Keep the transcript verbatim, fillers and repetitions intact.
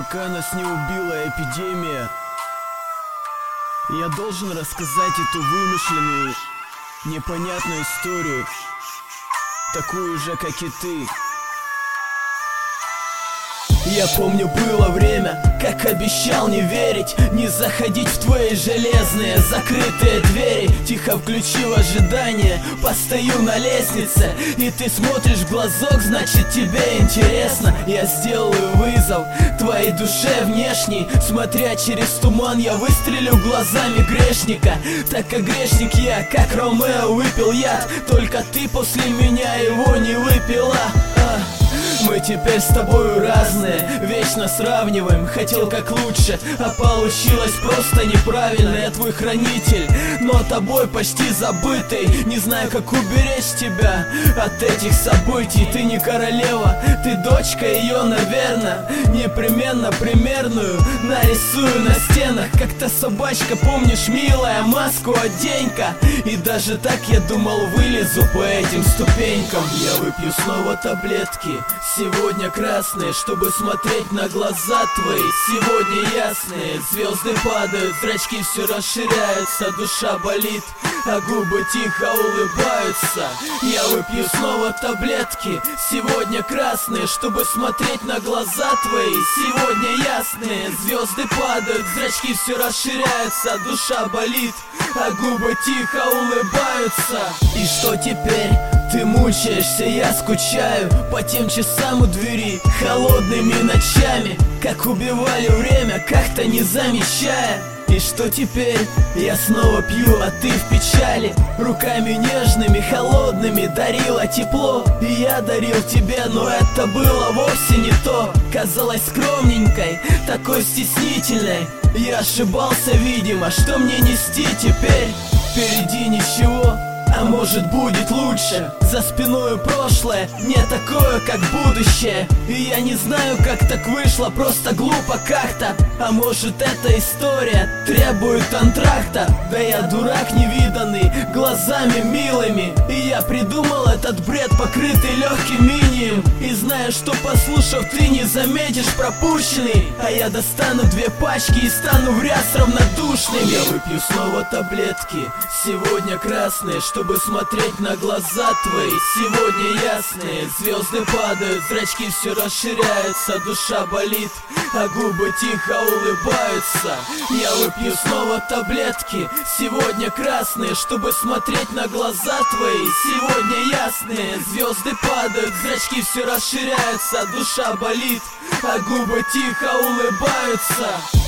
Пока нас не убила эпидемия, я должен рассказать эту вымышленную, непонятную историю, такую же, как и ты. Я помню, было время, как обещал не верить, не заходить в твои железные закрытые двери. Тихо включил ожидание, постою на лестнице, и ты смотришь в глазок, значит тебе интересно. Я сделаю вызов твоей душе внешней, смотря через туман я выстрелю глазами грешника. Так как грешник я, как Ромео, выпил яд, только ты после меня его не выпила. а. Мы теперь с тобою разные, вечно сравниваем. Хотел как лучше, а получилось просто неправильно. Я твой хранитель, но тобой почти забытый. Не знаю, как уберечь тебя от этих событий. Ты не королева, ты дочка ее, наверное. Непременно примерную нарисую на стенах. Как-то собачка, помнишь, милая, маску одень-ка. И даже так я думал, вылезу по этим ступенькам. Я выпью снова таблетки, сегодня красные, чтобы смотреть на глаза твои. Сегодня ясные, звезды падают, зрачки все расширяются, душа болит, а губы тихо улыбаются. Я выпью снова таблетки, сегодня красные, чтобы смотреть на глаза твои. Сегодня ясные, звезды падают, зрачки все расширяются, душа болит, а губы тихо улыбаются. И что теперь? Ты мучаешься, я скучаю по тем часам у двери, холодными ночами, как убивали время, как-то не замечая. И что теперь? Я снова пью, а ты в печали. Руками нежными, холодными дарила тепло. И я дарил тебе, но это было вовсе не то. Казалась скромненькой, такой стеснительной. Я ошибался, видимо, что мне нести теперь? Впереди ничего, а может будет лучше. За спиной прошлое, не такое, как будущее. И я не знаю, как так вышло, просто глупо как-то. А может эта история требует антракта? Да я дурак невиданный, глазами милыми. И я придумал этот бред, покрытый легким инием. И знаю, что послушав, ты не заметишь пропущенный. А я достану две пачки и стану в ряд равнодушным. Я выпью снова таблетки, сегодня красные, чтобы смотреть на глаза твои. Сегодня ясные, звезды падают, зрачки все расширяются, душа болит, а губы тихо улыбаются. Я выпью снова таблетки, сегодня красные, чтобы смотреть на глаза твои. Сегодня ясные, звезды падают, зрачки все расширяются, душа болит, а губы тихо улыбаются.